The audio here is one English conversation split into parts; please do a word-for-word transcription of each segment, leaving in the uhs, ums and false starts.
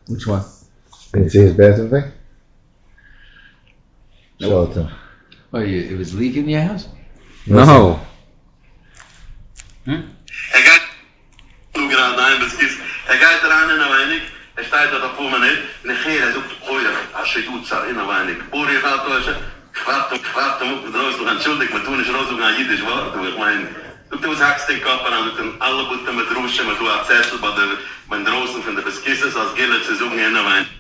Which one? Did you see his bathroom thing? Nope. Show it to him. Oh, you, it was leaking in your house? No. Hmm? Er gaat nu gerade ein, das ist, er geht daran in ein wenig, er steht da vor mir nicht, nachher er sucht heuer, als er tut es in ein wenig. Buri gaat durch, gefragt und gefragt, und raus, du entschuldig, man tun nicht raus, du ein jüdisch Wort, ich meine, du sagst den Kopf an, und alle Butten mit Ruschen, mit du erzählst, bei der, bei draußen von der Beskisses, als Gille zu suchen in ein wenig.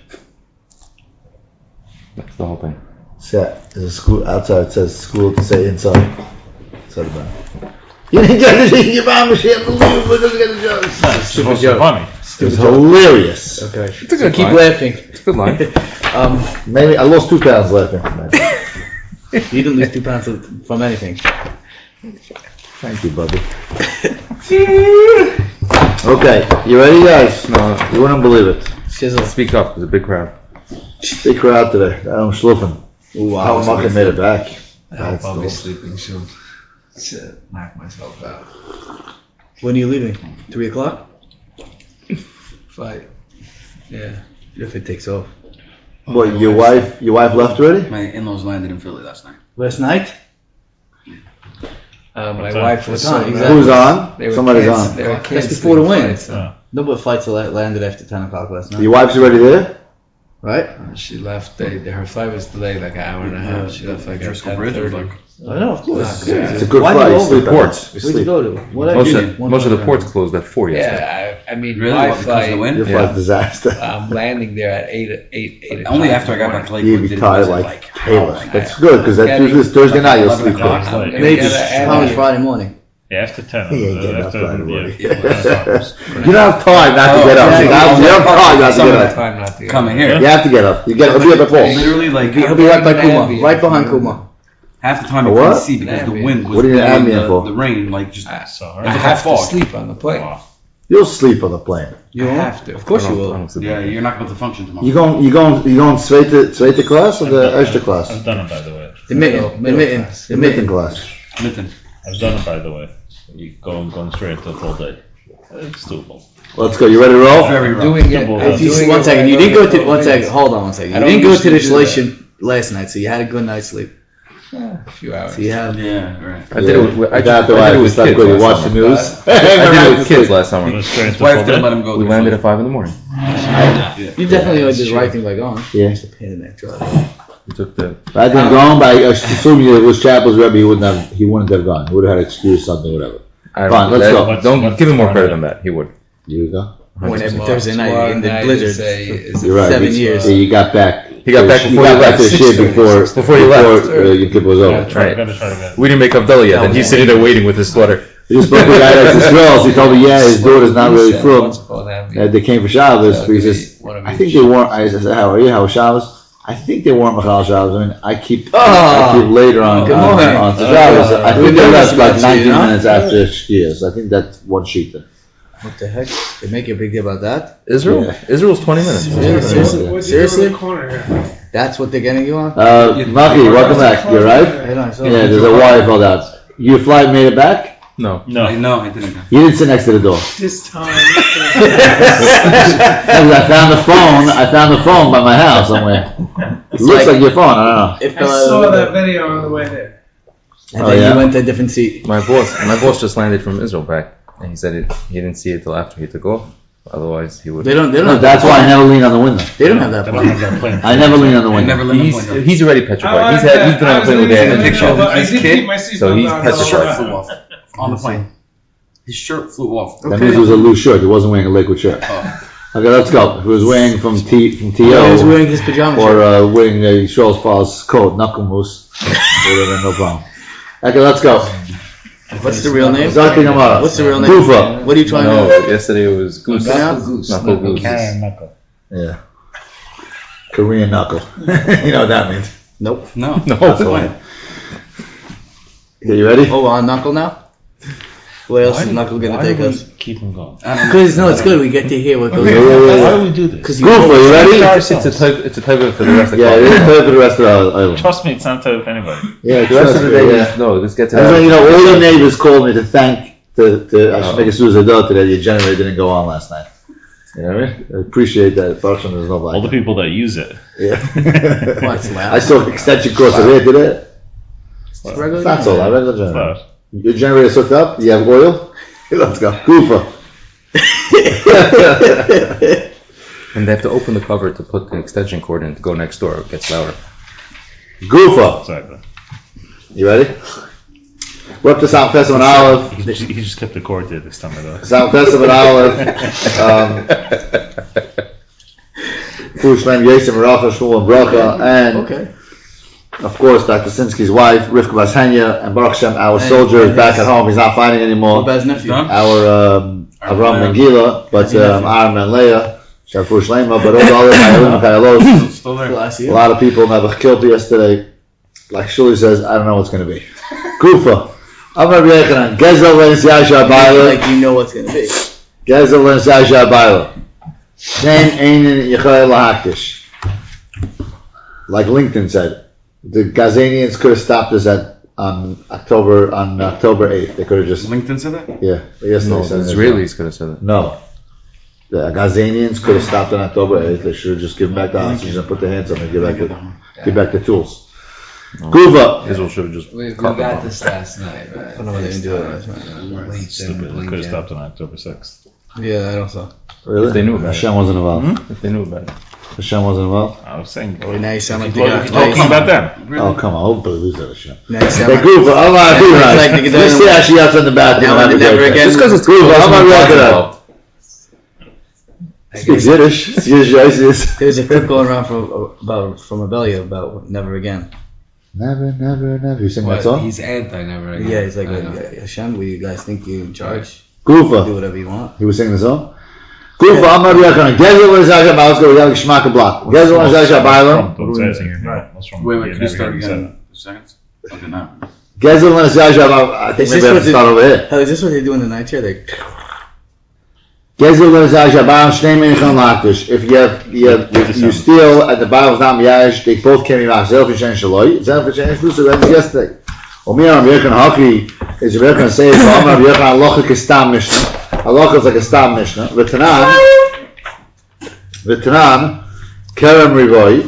That's the whole thing. Yeah, there's a school outside. It says school to say inside. Inside about. You didn't get the your mom. She can't believe we didn't get the joke. Stupid joke. Funny. It was hilarious. Okay. It's a good Keep line. laughing. It's a good line. um, Maybe I lost two pounds laughing. You didn't lose two pounds from anything. Thank you, buddy. Okay, you ready, guys? No, You wouldn't believe it. Shizzle. speak up. There's a big crowd. Big crowd today. I'm schluffing. Ooh, How wow. Muckin made it back. I'll That's probably dope. sleeping soon. To knock myself out. When are you leaving? Three o'clock? Fight. Yeah. If it takes off. What? Your wife? Your wife left already? My in-laws landed in Philly last night. Last night? Uh, my What time? wife was What time? so Exactly. Who's on? They were Somebody's canc- on. They were That's canceling before the win. flights, so- Yeah. No, but flights la- landed after ten o'clock last night. Your wife's already there? Right? She left. They, her flight was delayed like an hour and a half. She left like at Driscoll ten Bridge was thirty. like, I know, of course. Yeah. It's a good Why flight. go You over? sleep. Ports. You Where'd you sleep. go to? What Most I of, most of the ports closed at four yesterday. Yeah, I, I mean, really? my What, because of the flight. wind? Your Yeah. flight's disaster. I'm landing there at eight, eight, eight. Only o'clock after I in the got back to morning. Lakewood You'd did be it tired wasn't like like hell. hell. That's good because that Getting- Tuesday, Thursday night you'll eleven sleep o'clock. good. I'm Late. gonna Maybe get a- how much Friday morning? Yeah, after ten. He ain't uh, getting up after, Friday morning. yeah. You don't have time not to get up. You have you have time not to Some get of the up. time not to get Coming up. here. You have to get up. You get up. Be up at four. Literally, like, He'll be right by Kuma. Ambient. Right behind Kuma. half the time I What? couldn't see because the Ambient. wind was What are you blowing ambient the, for? the rain, like, just... I, So, I alright. have to fog. sleep on the plane. Wow. You'll sleep on the plane. You I won't? have to. Of course I you don't- I will. don't sleep. Yeah, you're not going to function tomorrow. You going? You going? You going straight to straight to class or the extra class? I've done it, by the way. The mitten. The Middle mitten. class. The The mitten mitten. class. Mitten. I've done it, by the way. You go and go straight to the full day. It's doable. Let's go. You ready to roll? Very rough. Doing it. Double- I'm If you, doing one it second. when You I didn't go go to. One the second. planes. Hold on one second. I You don't didn't go to the usually do that. installation last night, so you had a good night's sleep. A few hours. So you have. Yeah, right. I did it with, I, I got the I did right. it with It's not kids good. You last watch the summer. news. I did it with kids last Go summer. straight to His the wife full didn't let day. him go We to landed the at five in the morning. You definitely did the right thing by going. Yeah. It's a pain in the neck drive. We took the If I didn't go home, but I assume you it was Chapel's Rebbe. He wouldn't have. He wouldn't have gone. He would have had an excuse, something, whatever. I Fine, let's that- go. What's- Don't what's give him more the credit time? than that. He would. You go. Whenever Tomorrow- Thursday night tomorrow in the night blizzard. is a- is a You're right. seven You, years. yeah, you got back. He got back you before got you back left. to shit before Before you left. Before uh, Yom Kippur was over. Gotta try, Right. gotta try to get We didn't make Havdalah yet, and he's sitting there waiting with his sweater. He just spoke to a guy that's Israel. He told me, yeah, his daughter's not really from. What's it called, Abby? Uh, they came for Shabbos. Uh, But he says, one of I each. think they weren't. I said, how are you? How was Shabbos? I think they weren't Machal Shabbos. I mean, I keep, Ah, I keep later on good on, morning. on to Ah, Shabbos. I think good they morning, left like Shabbat nineteen Shir, huh? minutes after Shkias. I think that's one sheet. What the heck? They make a big deal about that? Israel? Yeah. Israel's twenty minutes. Seriously? Seriously? What'd you do in Seriously? the corner here? That's what they're getting you on? Uh, Maki, welcome back. You alright? Hold on, so- Yeah, there's a wire filled out. Your flight made it back? No. No. I, no, I didn't. You didn't sit next to the door. This time. I found the phone. I found the phone by my house somewhere. It looks like your phone. I don't know. If, I uh, saw that video on the way there. And Oh, then yeah? you went to a different seat. My boss, my boss just landed from Israel back, and he said it, he didn't see it till after he took off. Otherwise, he would. They don't. They don't. No, have that's that why I plane. never lean on the window. They don't have that They don't plane. have that plane. I never lean on the I window. never let him He's, point. he's already I petrified. like He's had, that. he's been on I a was plane with leaning an in the addiction middle, but I as a did kid, keep my seatbelt so he's on. His shirt petrified. flew off on the plane. His shirt flew off. That means it was a loose shirt. He wasn't wearing a liquid shirt. Oh. Okay, let's go. If he was wearing from T from T He was O wearing his pajama or shirt. uh, wearing a Charles Paul's coat, knuckle moose, would have been no problem. Okay, let's go. What's the real name? Zaki Namara. What's the real name? Gufa. What are you trying No, to do? yesterday it was goose. Knuckle goose. Knuckle Knuckle goose. Karen Knuckle. Yeah. Korean knuckle. You know what that means. Nope. No. No. That's the way. Okay, you ready? Oh, we're on Knuckle now? Where else Why is do- Knuckle going why to take do we us? keep him going? I don't know. Because, no, it's good. We get to hear what goes Yeah, on. yeah, yeah, Why yeah. do we do this? Because you Gufa, you ready? It's a type. It's a type of for the rest of the Yeah, class. it is time for the rest of the island. Trust me, it's not to anybody. Yeah, The rest of the day, yeah. no. Let's get to I was that. like, you know, all your neighbors called me to thank, to, to I should Oh. make a Susan Dot today, your generator didn't go on last night. You know what I mean? I appreciate that. Baruch Hashem, there's no like All the people that use it. Yeah. What's loud? I saw extension course of it, did it? It's regular That's all, I regular generator. But Your generator's hooked up, you have oil? Let's go. Goofa. And they have to open the cover to put the extension cord in to go next door. It gets louder. Goofa. exactly. You ready? We're up to Sound Festival in Olive. He just, he just kept the cord there this time though. Sound Festival in Olive. Um, Fu Shlem Yosem Rafa Shmuel and Bracha. And Okay. of course, Doctor Sinsky's wife, Rivka Bashenya, and Baruch Hashem, our And- soldier, is and back his- at home. He's not fighting anymore. What about his nephew? Done? Our um, Avram Aaron. Mengila, but Happy um, nephew. Aaron and Leah, Shafu Shlema, but all the other Chayalim and Chayalos. Still there. Last A year. lot of people never killed yesterday. Like Shuli says, I don't know what's going to be. Kufa. I'm Rabbi Yechanan. Gezel Lens Yasha Baila. Like you know what's gonna be. Gezel Lens Yasha Baila. Shem Einen Yechayel Lahaktish. Like LinkedIn said, the Gazanians could have stopped us at on October on October eighth. They could have just LinkedIn said that? yeah. Yesterday No, said the it. Israelis could have said it. No. The Gazanians could have stopped on October eighth. They should have just given back the hostages and put their hands on them and give back the, give back the tools. Kuva. Israel should have just We, we cut them got off. this last night, right? I don't know why they didn't do it last night. Late Stupid. then It could have Blinken. stopped on October sixth. Yeah, I don't know. Really? If they knew about it. Hashem wasn't involved. If they knew about it. Hashem wasn't involved. I was saying. Oh, now you sound like the Well, guy. you Now you talking sound- about them. Oh, come on. Hopefully lose that Hashem. now you sound Hey, like- Goofa, I'm not doing Like right. the- Let's see how she outs in the bathroom. Now and and have a never great again. time. Just because it's Goofa, I'm not talking looking at about. Speaks Yiddish. It's Yiddish, Yiddish. There's a clip going around from about from Abelia about never again. Never, never, never. You sing that What? song? He's anti never again. Yeah, he's like, I know. Hashem, we you guys think you in charge? Goofa. Do whatever you want. He was singing the song? Goofa, I'm not reacting. Gezel was Zagha Baila. Let's go. We got a Shmaka block. Gezel was Zagha Baila. Trump says here. What's wrong Wait, with wait, you? can you Never start heard him again? say Two seconds? Okay, now. Gezel was Zagha Baila. I think Is this maybe I have what to they- start over here. Hell, is this what they do in the night here? They Gezel was Zagha Baila. Shnei Menichan Lakdish. If you have, you have, you steal and the Baila was not Miyash, they both came in Zel Fishen Shaloi. Zel Fishen Shaloi. So that's yesterday. Omir Rabbi Yechon Haki is Rabbi Yechon says, Omir Rabbi Yechon Halacha Kistam Mishnah. Halacha is like a Stam Mishnah. V'tanan, V'tanan, Kerem Rivoi.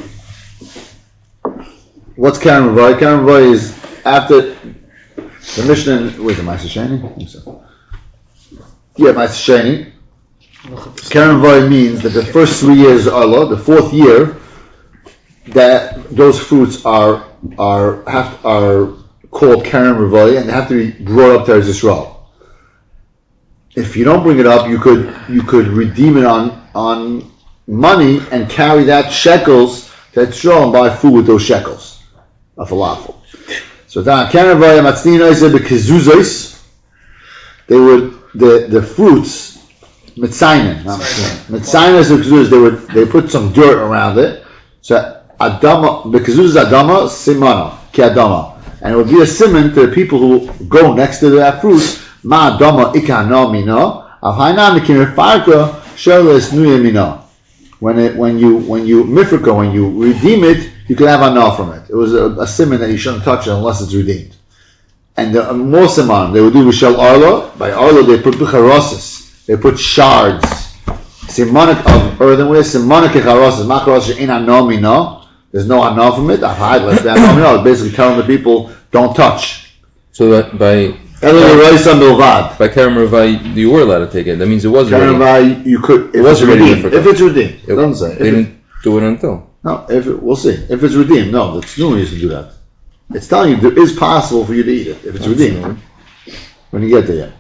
What's Kerem Rivoi? Kerem Rivoi is after the Mishnah. Wait, the Ma'aser Sheni? I think so. Yeah, Ma'aser Sheni. Kerem Rivoi means that the first three years are Allah. The fourth year, that those fruits are are have are called Karen Rivoli, and they have to be brought up to Eretz Yisrael. If you don't bring it up, you could you could redeem it on on money and carry that shekels to Eretz Yisrael and buy food with those shekels of falafel. So then Karen Rivoli Matznina is the kizuzos. They would the the fruits mitzainen, not mitzainen is the kizuzos. They would they put some dirt around it. So adama the kizuz adama simana ki adama. And it would be a simon to the people who go next to that fruit. Ma dama ikana mina avhaina mikim farka sherles nuya mina. When it when you when you mifrika when you redeem it, you can have enough from it. It was a, a simon that you shouldn't touch it unless it's redeemed. And the uh, more simon they would do with shel arla. By arla they put bicharosis. They put shards. Simonik of earthenware. Simonik icharosis. Macharosis in ano mina. There's no hana from it. I've had less than no. It's basically telling the people don't touch. So that by Milvad. by Kerem Ravai, you were allowed to take it. That means it was already. You could. It It was was already redeemed. difficult. If it's redeemed, It, doesn't say. If they it, didn't do it until. no, if it, we'll see. If it's redeemed, no, it's new you can do that. It's telling you there is possible for you to eat it if it's redeemed. When you get there,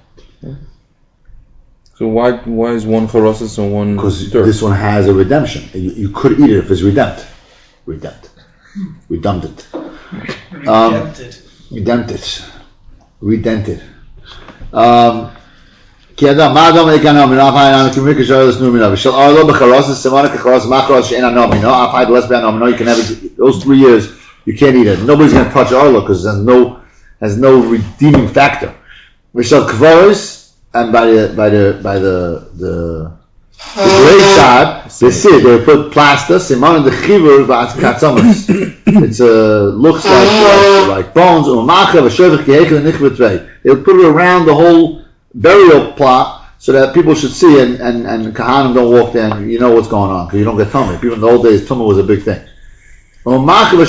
So why why is one charosis and one because dirt? this one has a redemption. You, you could eat it if it's redempted. Redempted. Redempted. Um, Redented. Redented. Um, כי אדם, מה אדם יקנה מינו, אף אחד אינו כמי כשאר לסנו מינו, ושל ארלו בחרוסס, סימונה כחרוס, מחרוס שאין אנו מינו, אף אחד less than מינו, you can have it, those three years, you can't eat it. Nobody's going to touch Arlo because there's no, has no redeeming factor. ושל kvaros, and by the, by the, by the, the, the great side, they see, they put plaster, simon the chivur v'atzkatzomus. It's a looks like like, like bones. Umacha v'shovich kihekel nichvetvei. They would put it around the whole burial plot, so that people should see, and, and, and Kahanim don't walk there and you know what's going on, because you don't get tummy. People in the old days, tummy was a big thing. When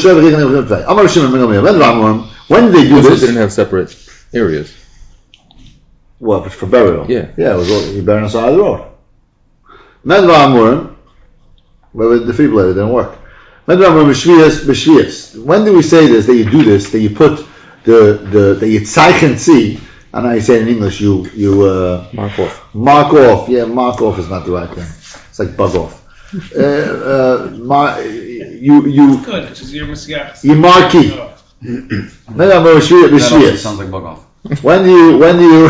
did they do Also, this? they didn't have separate areas. What, for burial? Yeah. Yeah, it was all, you bury on the side of the road. Medvar Amurim, well, the defibrillator didn't work. Medvar Amurim, B'shvias, B'shvias. When do we say this, that you do this, that you put the, the, that you tzeichen see, I know you say it in English, you, you, uh, Mark off. mark off. Yeah, mark off is not the right thing. It's like bug off. uh, uh, mar, you, you, Good, because you're Messiah. you marquee. Medvar Amurim, B'shvias, That also B'shvias. sounds like bug off. When do you, when do you,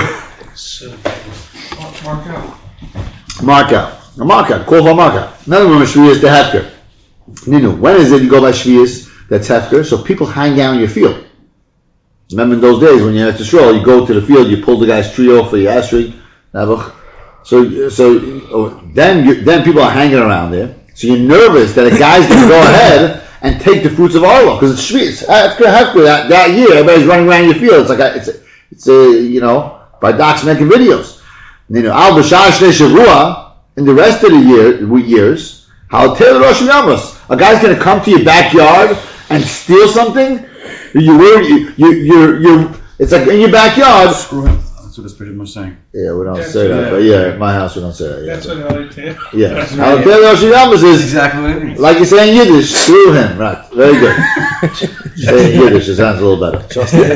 Mark out. mark out. A mark out. Call for mark out. Another one is Shvias the Hefker. Ninu, when is it you go by Shvias that's Hefker? So people hang down your field. Remember in those days when you had to stroll, you go to the field, you pull the guy's tree off for your asri. So, so oh, then you, then people are hanging around there. So you're nervous that a guy's going to go ahead and take the fruits of Arlo because it's Shvias. Hefker, Hefker. That, that year, everybody's running around your field. It's like a, it's a, it's a, you know, by docs making videos. Ninu, al b'shar shnei shavua. In the rest of the year, years, how Taylor Rosh Yamos, a guy's going to come to your backyard and steal something. You were you you you you. It's like in your backyard. Screw him. That's what it's pretty much saying. Yeah, we don't That's say what that, I- but yeah, at my house we don't say that. Yeah, That's what I like to hear. yeah. How Taylor Rosh Yamos That's is exactly what it means. like you say in Yiddish. Screw him, right? Very good. Say in Yiddish, it sounds a little better.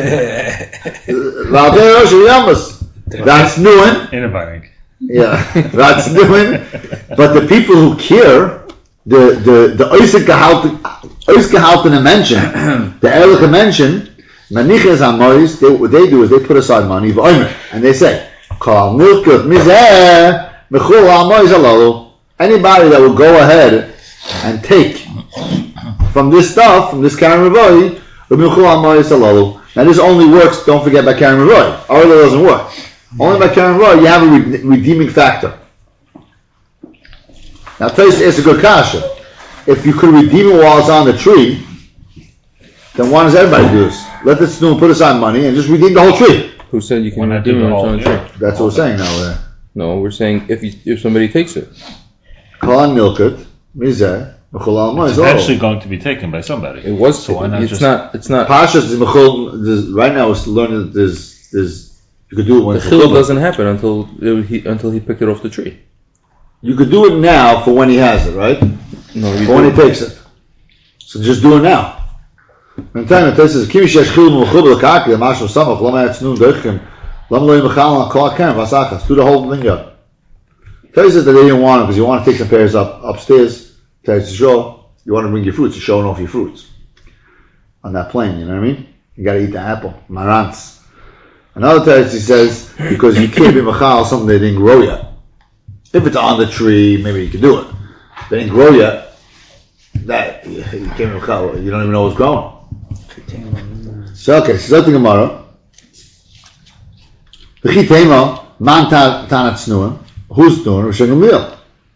How Taylor Rosh Yamos. That's new one. Innovating. Yeah, that's doing. But the people who care, the the the Oisgehaltene mention, the Ehrliche mention, Maniches Amoris, they what they do is they put aside money, and they say, Kol Milkut Mizeh Mechul Amoris Alalu. Anybody that will go ahead and take from this stuff, from this Karen Revoi, Mechul Amoris Alalu. Now this only works, don't forget, by Karen Revoi. Arlo doesn't work. Only by Karen Roy, you have a re- redeeming factor. Now, tell you, it's a good kasha. If you could redeem it while it's on the tree, then why does everybody do this? Let the student put aside money and just redeem the whole tree. Who said you can When I redeem did it the on whole- the yeah. tree? That's what we're saying now. Uh, No, we're saying if you, if somebody takes it. Kalan milkut, mizeh, mechul al It's mois. eventually going to be taken by somebody. It was. So why not it's just- not. It's not. Pashas is mechul. there's- Right now, we're learning that there's there's you could do it when The it's chil mechul. doesn't happen until it, he until he picked it off the tree. You could do it now for when he has it, right? No, you For when he do. takes it. So just do it now. And time it says, "Kimi shesh chil muchub lekaki l'mashnu samach lo ma'atznu derchim lam lo yimachal al kol hakem vasachas." Do the whole thing up. Tells us that they didn't want it because you want to take some pears up upstairs. Tells to show you want to bring your fruits. You're showing off your fruits on that plane. You know what I mean? You got to eat the apple, marantz. Another text he says because you can't be machal something that didn't grow yet. If it's on the tree, maybe you can do it. If it didn't grow yet, that you can't be machal. You don't even know what's growing. So okay, so that's the Gemara. V'chi tema man tanat snuim. Who's doing Rosh Gamliel?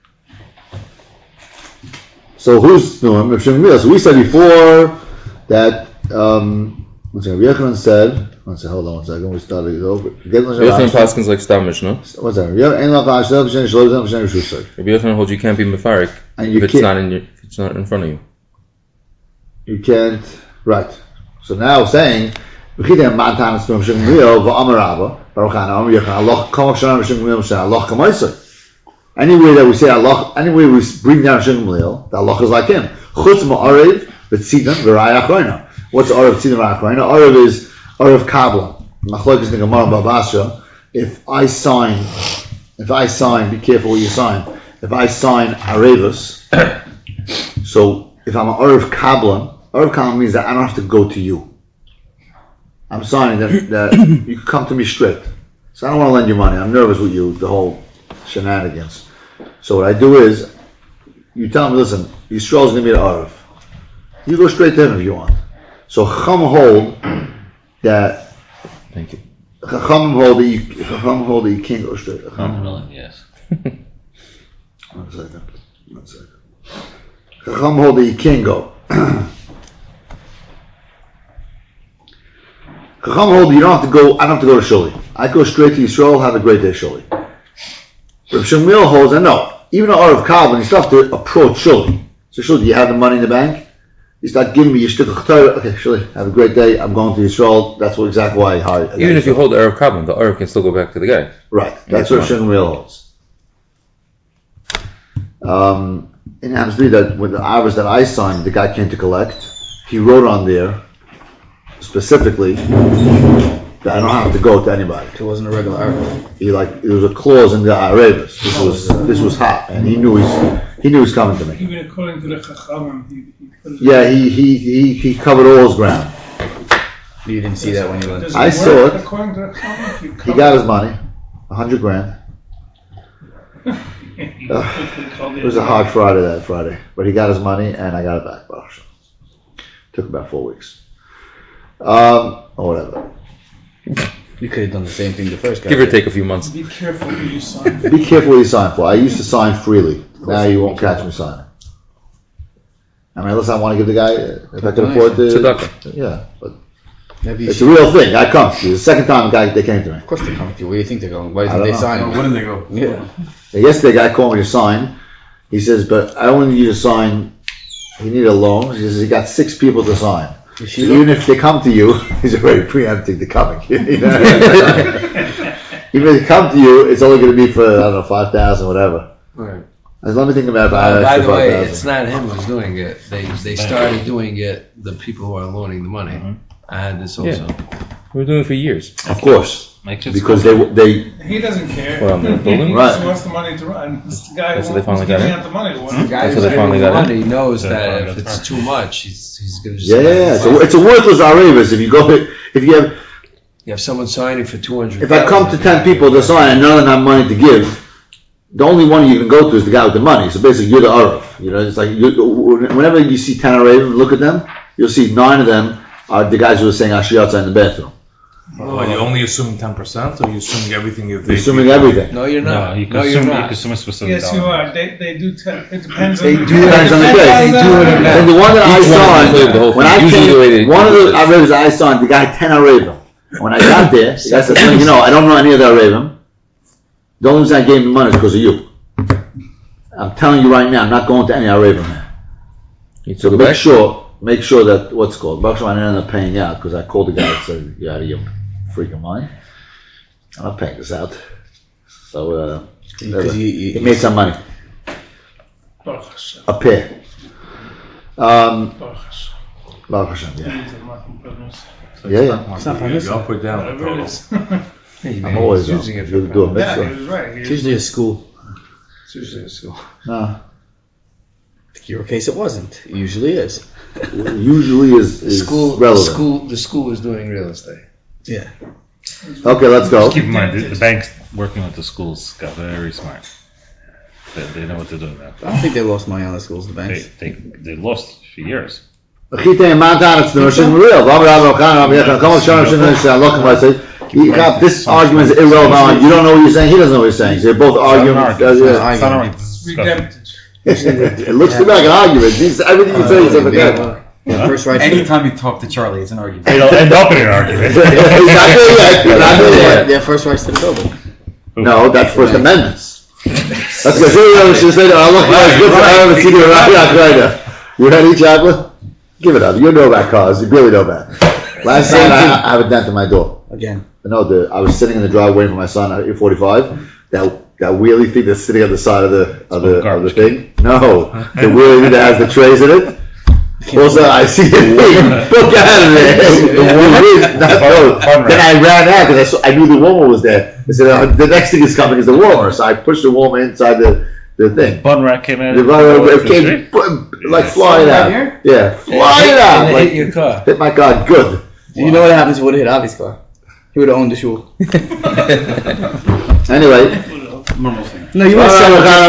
So who's doing Rosh Gamliel? So we said before that. Um, one second. Yochanan said. One second. Hold on one second. We started it over. Yochanan Paskins like Stam Mishnah. One second. Rabbi Yochanan holds you can't be mefarik And you if it's can't- not in your, if it's not in front of you. You can't. Right. So now we're saying. V'chitem man tanat snuim Rosh Gamliel v'amar Rabba Baruch Hana Amar Yochanan Allah Kol Shana Rosh Gamliel Moshe Allah Kamaisai. Anywhere that we say Allah, anywhere we bring down Rosh Gamliel, the Allah is like him. Chutz ma'arev v'tzidan v'raya achroina. What's Arav Tzidan v'raya achroina? Arav is Arav Kabbalah. Machlokes in the Gemara Babasra. If I sign, if I sign, be careful what you sign. If I sign Arevus, so if I'm an Arav Kabbalah, Arav Kabbalah means that I don't have to go to you. I'm signing that, that you can come to me straight. So I don't want to lend you money. I'm nervous with you, the whole shenanigans. So what I do is, you tell me, listen, Yisrael's going to be an Arav. You go straight to him if you want. So Chacham hold that. Thank you. Chacham hold that you. Chacham hold that you can't go straight. Chacham. Yes. One second. One second. Chacham hold that you can't go. Chacham hold that you don't have to go. I don't have to go to Shuli. I go straight to Yisrael. Have a great day, Shuli. Rav Shmuel holds, and no, even an Arav Kabbalah, you still have to approach Shuli. So Shuli, do you have the money in the bank? You start giving me your shtick of Torah. Okay, Shuli, have a great day. I'm going to Yisrael. That's what exactly why I hired. Even if you hold the Erev Kabbalah, the Erev can still go back to the guy. Right, that's what Shmuel holds. Um, it happens to be that with the hours that I signed, the guy came to collect. He wrote on there specifically that I don't have to go to anybody. It wasn't a regular article. He like there was a clause in the Arabis. This was this was hot, and he knew he's he knew he's coming to me. Even according to the Chachamim, he, he put it Yeah, he he he he covered all his ground. You didn't see that when you went. Does I it saw work it. According to the Chachamim, you He cover- got his money, a hundred grand. Uh, It was a hard Friday that Friday, but he got his money, and I got it back. Baruch Hashem. Took about four weeks. Um, or whatever. You could have done the same thing the first guy. Give or did. take a few months. Be careful who you sign. Be careful what you sign for. I used to sign freely. Now you won't catch me signing. I mean, unless I want to give the guy, if I can afford to. Tzedakah. Yeah, but Maybe you it's a should. real thing. I come to you. The second time, the guy they came to me. Of course they come with you. Where do you think they're going? Why I didn't don't they know. sign Oh, it? where did they go? Yeah. Yesterday, a guy called me to sign. He says, but I only need you to sign. He needed a loan. He says he got six people to sign. So even if they come to you, he's already preempting the coming. You know? Even if they come to you, it's only going to be for, I don't know, five thousand, whatever. Right. I said, let me think about it. Uh, by the way, five it's thousand. not him who's doing it. They they started doing it. The people who are loaning the money. I had this also. We're doing it for years. Of course. Make it Because they, they, He doesn't care. What, on the building? He Right. just wants the money to run. It's the guy That's who what they wants finally giving got out the money. The Wants guy That's who's what they giving finally the got in? money knows Yeah, that if that's it's right. too much, he's he's going to just. yeah, it's a, it's a worthless Arabis. If you go, if you have, You have someone signing for two hundred. if I come to ten people to sign and none of them have money to give, the only one you can go to is the guy with the money. So basically, you're the Arab. You know, it's like you, whenever you see ten Arabim, look at them, you'll see nine of them are the guys who are saying Ashiyatza in the bathroom. Are you only assuming ten percent, or are you assuming everything you You're think? assuming everything. No, you're No, not. you No, can you're assume, you not. can assume a specific Yes, you dollar. are. They they do. Te- it depends They on. do Depends on the They case. do it in And the one that I Each one signed, include the whole when I thing. Usually the way came, they one of do the it. Arabs I signed, the guy had ten Arabim. When I got there, the guy said, "Well, you know, I don't know any of the Arabim. The only reason I gave him money is because of you. I'm telling you right now, I'm not going to any Arabim now. You So took it make back? sure, make sure that, what's it called, Baruch Hashem, I didn't end up paying you out because I called the guy and said, you're out of your freaking mind. I'm not paying this out. So, uh, Because you, you, he made some money. Baruch Hashem. A pair. Um, Baruch Hashem. Baruch Hashem, yeah. These are not goodness. Yeah, yeah. It's not you, you up or down the Whatever it total. is. I'm always um, using it you for do a fun. Yeah, he mixer. was right. He it's was- usually a school. It's usually a school. No. In your case, it wasn't. It usually is. Usually is, The is school, the relevant. school, the school is doing real estate. Yeah. Okay, let's go. Keep in mind, the, the banks working with the schools got very smart. They, they know what they're doing now. I don't think they lost money on the schools, the They, banks. they, they lost for years. This argument is irrelevant. You don't know what you're saying. He doesn't know what he's saying. They're both arguing. uh, yeah. It's not an It's argument. redempted. It looks to me like an argument. These, everything you say is a forget. Yeah, first right. Anytime you talk to Charlie, it's an argument. It'll end up in an argument. He's not there yet. He's not there yet. Their first rights to the building. No, that's First Amendments. Let's go. See, she said, I look like good. I haven't seen you right now. You ready, Chaplain? Give it up. You know about cars. You really know about. Last night I, I have a dent in my door. Again. No, the I was sitting in the driveway waiting for my son at eight forty-five. That that wheelie thing that's sitting on the side of the of the, of the thing. No, the wheelie thing that has the trays in it. Also, I see the thing. Look out of there. The woman, not, no. Then I ran out because I, saw, I knew the woman was there. I said, uh, the next thing is coming is the warmer. So I pushed the warmer inside the, the thing. Bun rack came in. The runner it came bu- like flying out. Yeah, flying out. And it Like, hit your car. hit my car good. You know what happens if he would have hit Avi's car? He would have owned the shul. Anyway. Normal thing. No, you want to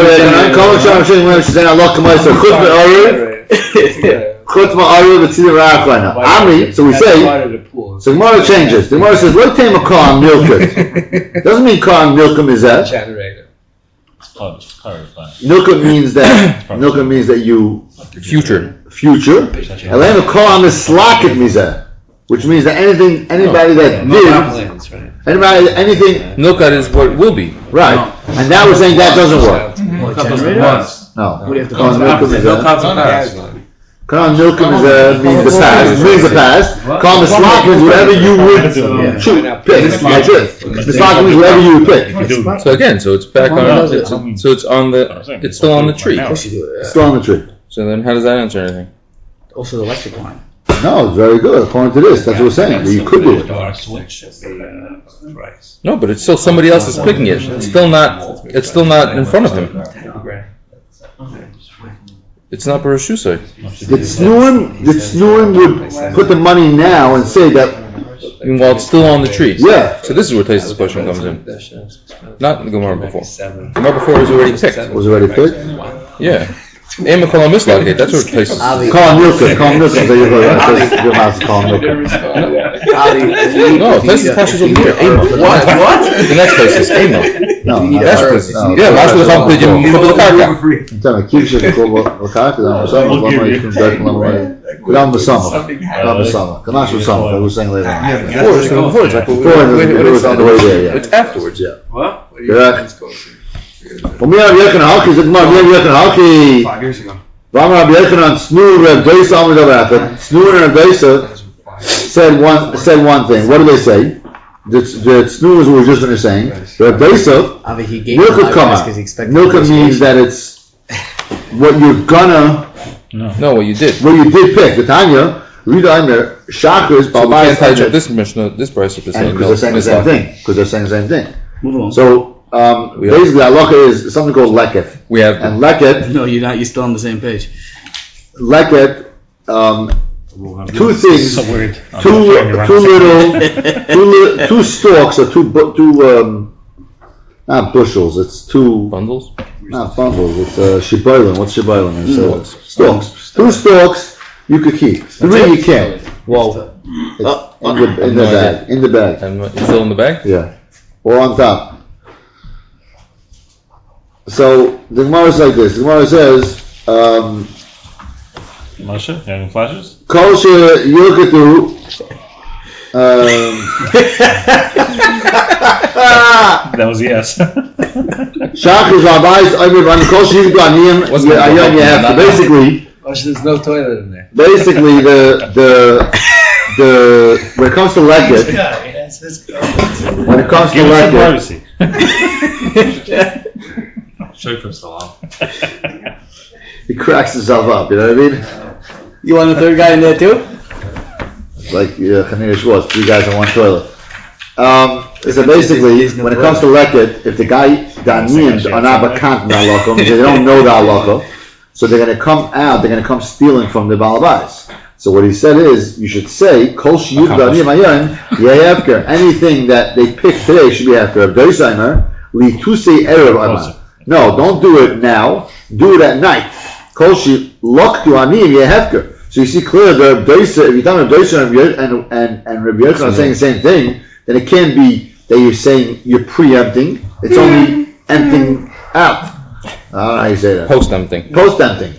Amri, so we say, so Gemara changes. The Gemara says, "Lo tema kar milkut." Doesn't mean kar milkum is that. Generator. Milkum means that. Milkum means that you Future. future. Elena kar mislaket mizeh, which means that anything, anybody that No did plans, right? Anybody, anything, Milkat is what it will be. right? And now we're saying that doesn't work. What, That doesn't generator? work. No. What do you have to Karan call it? Milkum is a, Karan Milkum is a, means the past, means the past. Karan Mislak means whatever you would Yeah. choose, pick. That's it. Mislak means whatever you would pick. So again, so it's back on. It's, so it's on the. It's still on the tree. Of course you do it. Still on the tree. So then, how does that answer anything? Also the electric line. No, it's very good. According to this, that's what we're saying. You could do it. No, but it's still somebody else is picking it. It's still not. It's still not in front of him. It's not Barashusai. The Tznuim, the Tznuim would put the money now and say that, I mean, while it's still on the tree. yeah, So this is where Taisa's question comes in. Not the Gemara before. Gemara before is already picked. was already picked. Yeah. Ema Kolam Mislagate. That's where Taisa's. Karan Milkum, Karan Milkum, there you go. That's your mouth is Karan Milkum. No, Taisa's Pasha's over here. Ema. What? What? The next place is Ema. No, no, That's no, place. no. Yeah, last with the Cham Pidgin, Kubal Karka. I'm telling you, keep shit in Lokaka, then Masama, Lama, you can back Lama, Kudam Masama, Kudam Masama, Kamash Masama, I was saying later on. Before, it's before, it's like Before, it was on the way there, yeah. It's afterwards. Yeah. What? Correct. Well, me Rabbi Yochanan Halki, Zikmar, me Rabbi Yochanan Halki, Five years ago. Vama Rabbi Yochanan, Snur, Reb Deisa, Amid Avachad, Snur and Reb Deisa said one, said one thing. What did they say? The, the Snur is what we were just finished saying. Reb Deisa, I mean, he gave Milka the Kama. because he expected Milka the means that it's what you're gonna, No, what you did. what you did pick. The Tanya, Rita Aimer, Shakras, So we can't Balbais, touch this Mishnah, this price is saying because they're saying the same Mislagate. thing. Because they're saying the same thing. Move along. So, um, We are- basically, halacha is something called leket. We have And leket, No, you're not. You're still on the same page. leket, um, two things, So weird. I'm two, trying to run two the little, two, li- two stalks or two, bu- two, um, not bushels, it's two, bundles. not bundles, it's uh, shibolim. What's shibolim? It's uh, Stalks. stalks. Two stalks you could keep. Three you can't. Whoa. It's in the, in the No bag. In the bag. And it's still in the bag? Yeah. Or on top. So the Gemara is like this. The Gemara says, um, Moshe, you having flashes? Kol she yilketu, um, That was yes. Shachris Rabbi's Omer Van Kol she yilketu aniyim What's going on? ayon you have to basically, There's no toilet in there. basically the the the when it comes to This leket, guy, that's this guy. when it comes to Give us some leket, privacy. Shake yourself. he cracks himself up. You know what I mean? You want a third guy in there too? Like uh, Chanina Schwartz, three guys in one toilet. Um, so basically, when it comes to leket, if the guy, the aniyim are not bakant in the halacha, they don't know the halacha, so they're going to come out, they're going to come stealing from the balabais. So what he said is, you should say, kol shiyud b'aniyim ayon yehefker. Anything that they pick today should be hefker. Abdosaimer li tusei erev amar. No, don't do it now. Do it at night. Kol shi lok tu aniyim yehefker. So you see clearly the Abdosa, if you're talking Abdosa and and and Rabbi Yochanan are saying the same thing, then it can't be that you're saying you're preempting. It's only emptying out. I don't know how you say that. Post empting. Post emptying.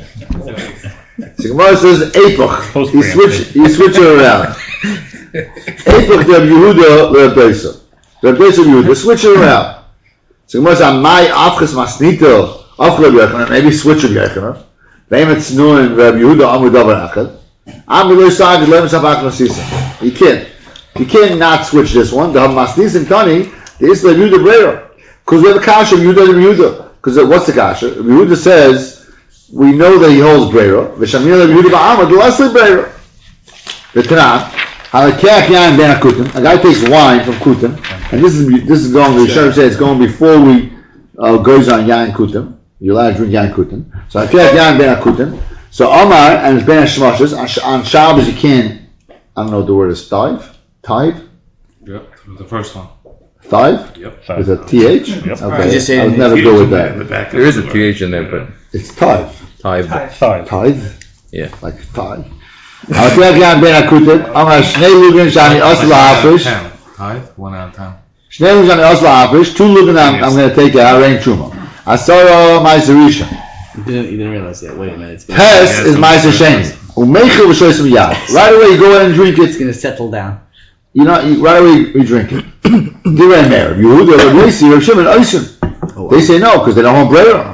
So Gemara says Epoch. Post You switch. You switch it around. Epoch Reb Yehuda Reb Dosa. Reb Dosa Yehuda. Switch it around. So Gemara says my afches masnito of Reb Yochanan. Maybe switch Reb Yochanan. Ve'im etznuin Reb Yehuda Amud Davar Achad. Amud Lo Yisag Lo Yisabak Masisa. You can't. You can't not switch this one. The Masnis and Tani. The Isla Yehuda Breira. Because we have a kasha Yehuda Reb Yehuda. Because what's the kasha? Reb Yehuda says we know that he holds Breira. V'shamir Reb Yehuda Ba'amud Leslie Breira. The Tanakh. Halakach Yain Ben Akutim. A guy takes wine from Kutim, and this is this is going. The Sheriff said it's going before we uh, goes on Yain Kutim. You're allowed to drink Yain Kutim. So Halakach Yain Ben Akutim. So Omar and his Ben Shmoshes on, Sh- on Shabbos you can. I don't know what the word is. Tive, tive, Yep, the first one. tive. Yep. Is it T H? Yep. Okay. just say I would it never T go with in the that. back There is a T H in there, but It's tive. Tive. Five. Tithe? Yeah. Like tithe. Halakach Yain Ben Akutim. Omar Shnei Lugin Shani Osla Hafish. Ten. Tithe, one out of ten. Shnei Lugin Shani Osla Hafish. Two Lugin I'm, I'm going to take out. Rain Truma. Asoro Maiserisha. You didn't, you didn't realize that. Wait a minute. It's gonna, Tes is Maiser Sheni. Umeichel v'shoysim yad. Right away, you go ahead and drink it's it. gonna settle down. you know, you, right away we drink it. Divrei Meir, Yehuda, Rabbi Yossi, Rabbi Shimon, Oisin. They say no because they don't want brera.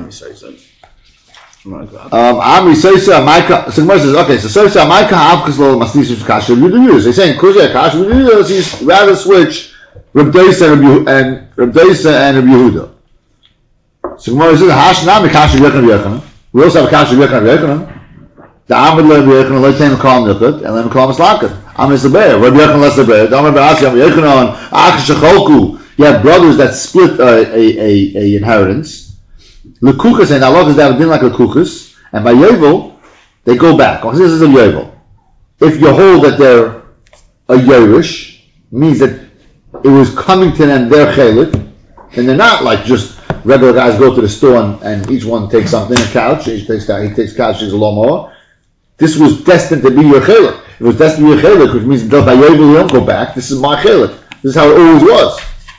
Um, Amri Soisa, Maika. So Gemara says, okay, so Soisa, Maika, Avkas Lo, Masnish Kasha, Yehuda. They're saying Kuzia Kasha, Yehuda. He's rather switch Rabbi Doisa and Rabbi Doisa and Rabbi Yehuda. So Gemara says, Hashnam Kasha Yechon Yechon. We also have a Kasha Yechon Yechon. The Amid Lo Yechon, Lo Tain Kol Nichot, and then Kol Maslakat. Amri Sabeir, Rabbi Yechon Less Sabeir. The Amid Barasi, Rabbi Yechon on Akish Shacholku. You have brothers that split uh, a, a, a inheritance. Lekuchas and Allah that have been like Lekuchas, and by Yovel, they go back. This is a Yovel. If you hold that they're a Yerush, means that it was coming to them their chelik, and they're not like just regular guys go to the store and, and each one takes something, a couch, each takes he takes couch, takes a lawnmower. This was destined to be your chelik. It was destined to be your chelik, which means that by Yovel you don't go back. This is my chelik. This is how it always was.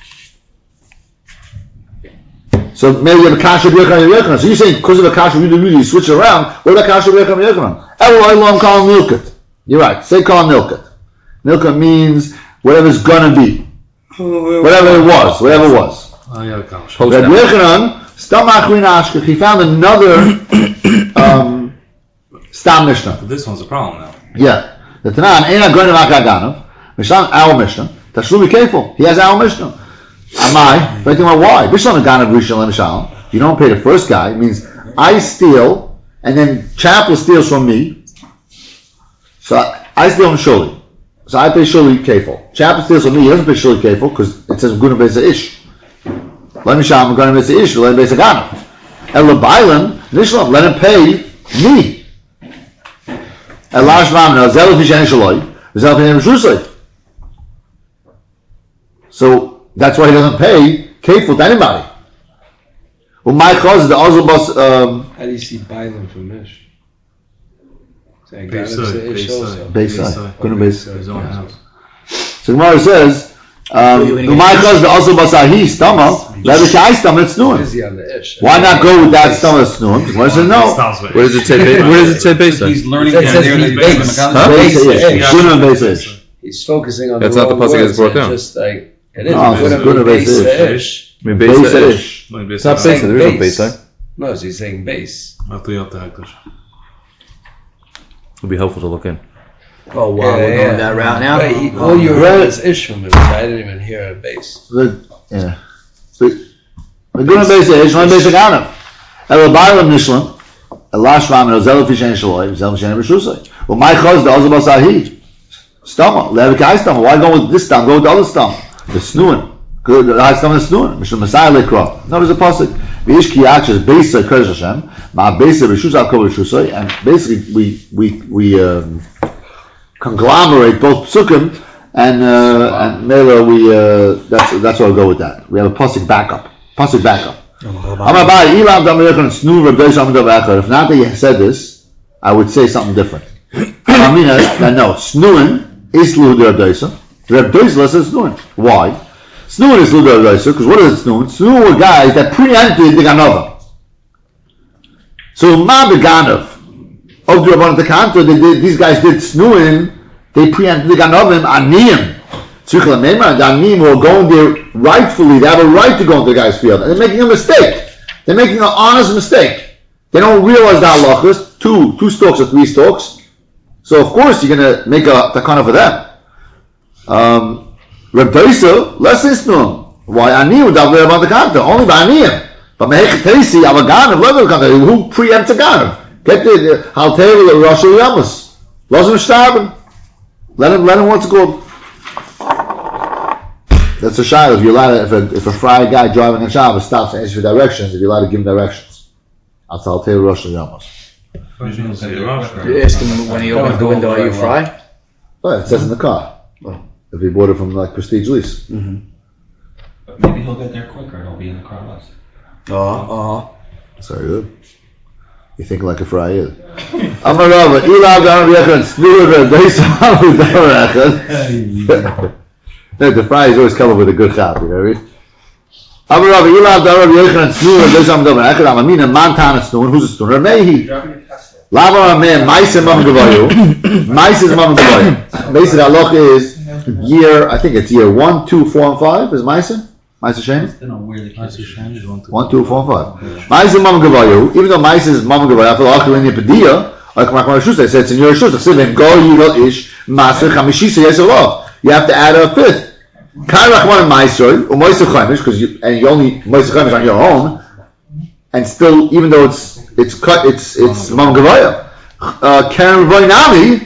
So maybe you have a kasha b'yechon b'yechon. So you're saying because of a kasha b'yechon you switch around. What about kasha b'yechon b'yechon? Eloi lo kol milkat. You're right. Say kol milkat. Milkat means whatever's gonna be, whatever it was, whatever it was. Rabbi Yechanan stam achrin ashkech. He found another um, stam mishnah. But this one's a problem now. Yeah. The Tanan ain't a going to makaganav. Mishnah our mishnah. Tashlumi kefil. He has our mishnah. Amai, but about why? You don't pay the first guy. It means I steal, and then Chapel steals from me. So I, I steal from Shuli. So I pay Shuli kefil. Chapel steals from me. He doesn't pay Shuli kefil because it says Guna Beza Ish. Let me show him Guna Beza Ish. Let him Beza Gana. El Bailan Nishlam. Let him pay me. El Lash Mamna Zelu Fishan Shaloi Zelu Fishan Shusay. So. That's why he doesn't pay kefil to anybody. Well, my cause is the Ozobos. Um, How do you see Bailam from Ish? Saying Beisai, Ish also. Beisai. Couldn't be. His own house. So Gemara says, um, my cause is the Ozobos Ahi Stama. Let the Shai Stama it's Nuan. Busy on the Ish. Why not go with that Stama it's Nuan? Gemara says no. Where does it say? Where does it say Beisai? He's learning It that says there be that base. Huh? Beisai. Beisai. Guna Beisai. He's focusing on That's the not the wrong pasuk words. that's brought down. It's just like it is. No, it's Guna Beisai. Ish. I mean, Beisai Beisai. Ish. It's not Beisai. There is no Base. Beisai. No, so he's saying base. It'll be helpful to look in. Oh wow, we're going that route now. But he, all you heard is Ish from him, so I didn't even hear a base. The, yeah. The Guna Beisai Ish. One Beisai Gana. El Bailam Nishlam. El Lash Mamna Zelu Fishan Shaloi Zelu Fishan Shusay. Well, my cause the Ozobos Ahi Stama. Let the Kai Stama. Why go with this Stama? Go with the other Stama. The Snuin. Good, the high stomach is doing. Mishum Messiah lekra. No, there's a pasuk. V'ish kiyach is besa kodesh Hashem. Ma besa b'shus al kol b'shusay. And basically, we we we um, conglomerate both psukim and uh, and mela. We uh, that's that's why I'll go with that. We have a pasuk backup. Pasuk backup. Amabai ilam damayachon snu v'beish amadav echad. If not that you said this, I would say something different. I mean, that no snuin is lu derabdeisa. Derabdeisa says snuin. Why? Snuin is Luda Reiser, because what is it Snuin? Snuin were guys that preempted the Ganova. So Ma Beganov, of the Rabbanat the Kantor, they did, these guys did Snuin, they preempted the Ganovim, Aniyim. Tzrichel Neymar, the Aniyim were going there rightfully, they have a right to go into the guy's field, and they're making a mistake. They're making an honest mistake. They don't realize the halachas, two, two stalks or three stalks. So of course you're going to make a takana for them. Um, Reb Toisa, less isnum. Why Ani would have about the kanta? Only by Aniyim. But Mehech Teisi, Avaganav, level kanta. Who preempts a Ganav? Get the Haltev, the Rosh Yamas. Lozim Shtarben. Let him, let him what's called. That's a shayla. If you're allowed, if a if a fry guy driving a Shabbos stops and asks for directions, if you're allowed to give him directions. That's Haltev Rosh Yamas. You ask him when he opens the window, are you fry? Oh, it says in the car. If he bought it from like Prestige Lease. Mm-hmm. But maybe he'll get there quicker and he'll be in the car less. Oh, uh That's very good. You think like a fry is. Amar Rava, Ilav Ganav Yechon, Snuva, Beisam, Davar Echad. The fry is always come up with a good chap, you know what I mean? Amar Rava, Ilav Ganav Yechon, Snuva, Beisam, Davar Echad, Amamina, Montana Snuva, who's a Snuva? Ramehi. Lava Rameh, Mais and Mam Gavayu. Mais is Mam Gavayu. Basically, the halach is, year, I think it's year one, two, four, and five is Maisa? Maisa Sheni? I don't know where the kids are. One, two, four, and five. Maisa Mama Gavayu, even though Maisa is Mama Gavayu, I feel like in the Padilla, like Machmar Shus, I said it's in your Shus, I said, Go Yigal Ish, Maser Chamishisa Yesalov. You have to add a fifth. Kai Rachman and Maisoi, or Moisa Chaimish, because you, and you only Moisa Chaimish on your own, and still, even though it's, it's cut, it's, it's Mama Gavayu. Uh, Karen Voinami,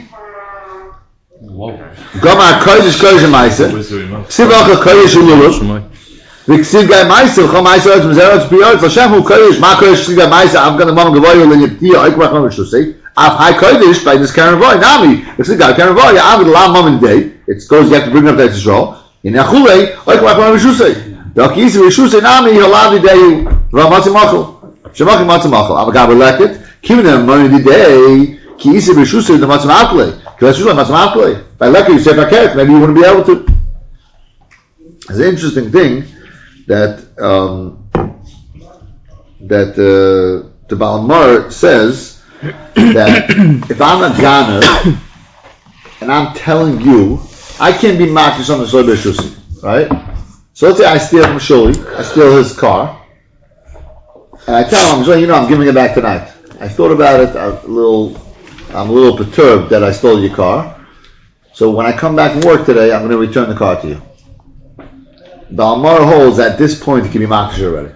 Gama Kodesh Kodesh Maisa, Sivach Kodesh Ululu, Viksiv Gai Maisa, Chom Maisa Otzim Zerot Piyot, Hashem Hu Kodesh, Ma Kodesh Siv Gai Maisa, I've got the Mama Gavoyu Linyaptiya, Oik Rachman Shusei, Av Hai Kodesh, by this Karen Voy, Nami, Viksiv Gai Karen Voy, I've got the Lam Mom and Day, it goes, you have to bring up that Yisrael, in Yachulei, Oik Rachman Shusei, Vakisi Shusei Nami, Yolavi Day, Ramati Machel, Shemachim Mati Machel, Av Gaber Leket, Kivinem Money Day, Ki Isi B'Shusei, the Matzim Aklei, Because that's Matzim Aklei. By lucky you say Paket, maybe you wouldn't be able to. It's an interesting thing that um, that uh, the Baal Mar says that if I'm a Ghana and I'm telling you, I can't be Makish on the Soy B'Shusi, right? So let's say I steal from Shuli, I steal his car, and I tell him, you know, I'm giving it back tonight. I thought about it a little, I'm a little perturbed that I stole your car. So when I come back from work today, I'm going to return the car to you. The Amar holds at this point it can be Makish already.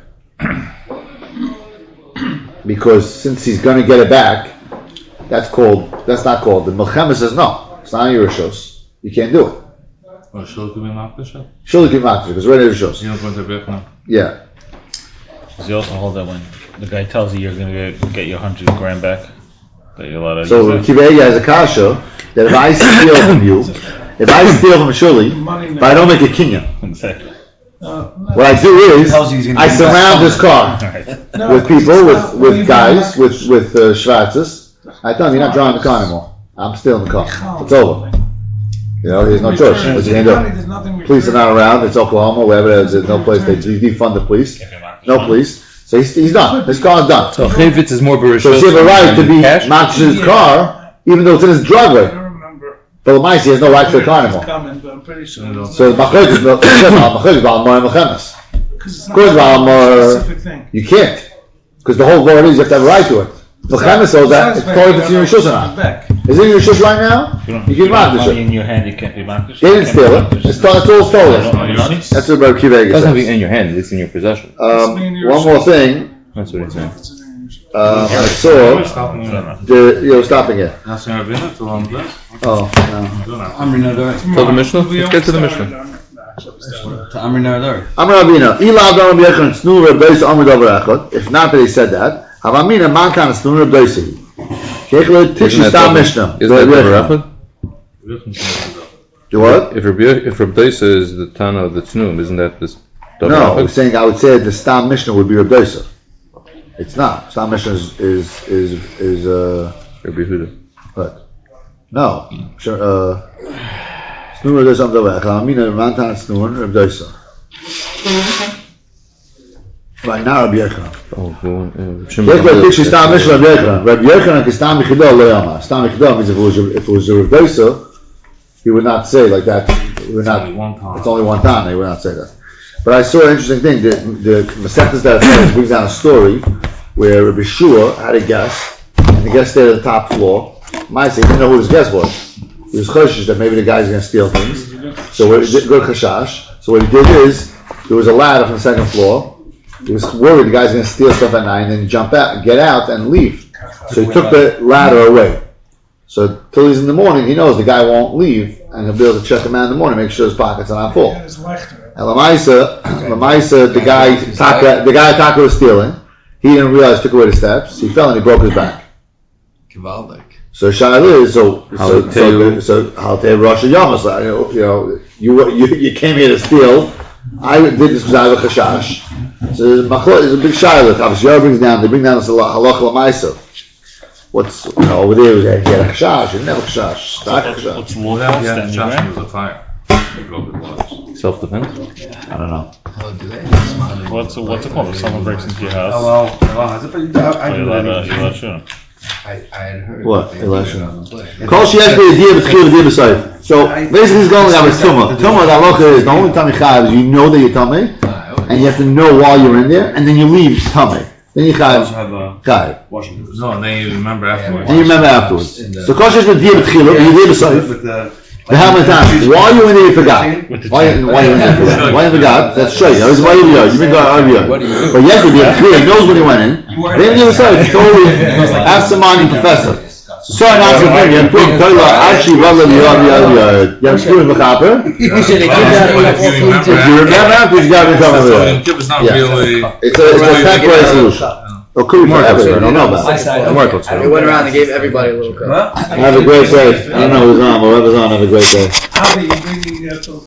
Because since he's going to get it back, that's called, that's not called. The Melchema says no, it's not your Rishos. You can't do it. Oh, Shul can be Makish? Shul can be Makish because we're in Rishos. You don't want to be now? Yeah. Does he also hold that when the guy tells you you're going to get, get your hundred grand back? That you're allowed to so use it? Kivega has a kasha that if I steal from you, if I steal from Shuli, but I don't make a kinyan. Exactly. Uh, What I do is Tells you he's gonna I give you surround that this car Alright. no, with people, it's with not with really guys, Makish. with with uh, Schwarzes. I tell them you're not driving the car anymore. I'm stealing the car. It's over. You know, there's no choice. What you can There's do? nothing Police are not around. It's Oklahoma, wherever. There's, there's no place. They defund the police. No police. So he's, he's done. His car's done. So Chayvitz is more barishos. So he has a right to be cash. matching his car, even though it's in his I driveway. don't remember. But the mice, he has no right to the car It's anymore. coming, but I'm pretty sure. it's So not- Machloek is Machloek is Baal Mechemes. 'cause it's Of course, not Baal a specific thing. You can't, because the whole word is you have to have a right to it. Mechemes says that it's called if it's in your shoes or not. Back. Is it in your shoes right now? You don't, You you can don't have Makish money it. in your hand, you can't be Makish. They didn't steal it. It's, sto- it's all stolen. That's what Rabbi Kiva It doesn't have to be says. in your hand. It's in your possession. Um, one more thing. That's what it's saying. Um, I saw Stopping you. the you know stopping it. That's gonna be it. Long list. Oh no. Amri Nadar. Tell the Mishnah? Let's get to the Mishnah. To Amri Nadar. Amar Rabina. Ilav Dam Rabbi Yechon Snur Rabbi Doisa Amar Davar Echad. If not that he said that, Havamina Man Kan Snur Rabbi Doisa. Kechle Tishi Isn't that Stam double- Mishnah. Isn't that Rabbi double Yechon. Rachad? Do what? If Rabbi if Rabbi Doisa is the Tana of the Tnum, isn't that this double No, I'm Rachad? saying I would say the Stam Mishnah would be Rabbi Doisa. It's not. Stam Mishnah is is is, is uh Rabbi Huda. what? No. Sure. Uh, Snur Rabbi Doisa Amar Davar Echad. Havamina Man Kan Snur Rabbi Doisa. Right now Rabbi Yechon. Oh, the one, uh, Shimon Yes, but Gamliel Tishi said- Stam Mishnah Rabbi Yechon. Rabbi Yechon is Stam Yechidah Lo Yama. Stam Yechidah means if it was a, if it was a Rabbi Doisa, he would not say like that. He would not. Only one time. It's only one time. He would not say that. But I saw an interesting thing. The the Masechtas that says brings down a story where Rabbi Shua had a guest, and the guest stayed at the top floor. Might say he didn't know who his guest was. He was choshish that maybe the guy's going to steal things. So what he did, good chashash. So what he did is there was a ladder from the second floor. He was worried the guy's going to steal stuff at night and then jump out, get out, and leave. So he took the ladder away. So till he's in the morning, he knows the guy won't leave, and he'll be able to check him out in the morning, make sure his pockets are not full. Yeah, it's Leichter. And Lamaisa, Lamaisa, the guy Taka, the guy Taka was stealing. He didn't realize took away the steps. He fell and he broke his back. Kivaldik. So Shaila is so so Halteu. so so Halteu Rosh Hashanah. You know, you know, you you you came here to steal. I did this because I have a chashash. So Machlo is a big Shaila. Avshiyar brings down. They bring down this halacha Lamaisa. What's you know, over there? He had a chashash. He didn't have a chashash. Stock What's, chashash. what's law Yeah, stand you Shashan right? was a fire. They broke it was. Self-defense? I don't know. Oh, do they? What's it, what's it called? If someone breaks into your house, Well, well, I you're do that allowed to, anyway. you're allowed to shoot him. I, I had heard. What? that they Election. did it on the play. Kol sheyesh be'ediyah b'tchil v'ediyah b'sayif. So basically, he's going to have a tumah. Tumah, the halacha is the only time you chayav is you know that you're tummy, and you have to know while you're in there, and then you leave tummy. Then you chayav. have a Chayav. washing. No, and then you remember afterwards. And you remember afterwards. So kosher with dir b'tchila, you leave aside. With the The how many times? While you in there, you forgot. Why, why you in there? you forgot? Why you forgot? That's straight. That was why you You've been going R B I. But yes, he did. He knows when he went in. Then the other side, totally absent-minded professor. So sorry, not to bring you. Tell you, actually, rather than the R B I, you have to do it with Chaper. If you remember afterwards, you got to come over there. Kippur is not Yeah. really. It's a, it's a temporary solution. Or could be forever. I don't know about it. They went around and gave everybody a little cup. Have a great day. I don't know who's on, but whoever's on, have a great day. Avi, you bringing uh,